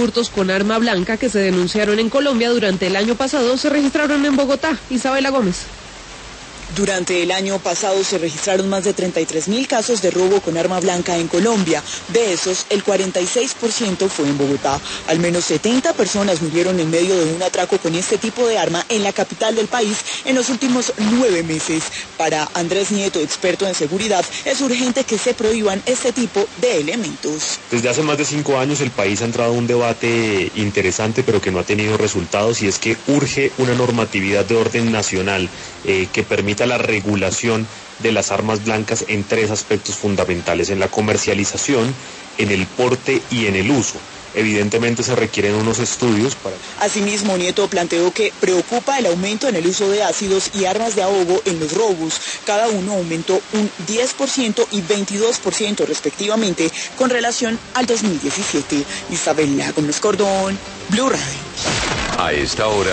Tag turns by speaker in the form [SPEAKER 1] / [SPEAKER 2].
[SPEAKER 1] hurtos con arma blanca que se denunciaron en Colombia durante el año pasado se registraron en Bogotá. Isabela Gómez.
[SPEAKER 2] Durante el año pasado se registraron más de 33.000 casos de robo con arma blanca en Colombia. De esos, el 46% fue en Bogotá. Al menos 70 personas murieron en medio de un atraco con este tipo de arma en la capital del país en los últimos 9 meses. Para Andrés Nieto, experto en seguridad, es urgente que se prohíban este tipo de elementos.
[SPEAKER 3] Desde hace más de 5 años el país ha entrado a un debate interesante, pero que no ha tenido resultados, y es que urge una normatividad de orden nacional que permita la regulación de las armas blancas en 3 aspectos fundamentales: en la comercialización, en el porte y en el uso. Evidentemente se requieren unos estudios para...
[SPEAKER 2] Asimismo, Nieto planteó que preocupa el aumento en el uso de ácidos y armas de ahogo en los robos. Cada uno aumentó un 10% y 22% respectivamente con relación al 2017. Isabela Gómez Cordón, Blue Radio.
[SPEAKER 4] A esta hora...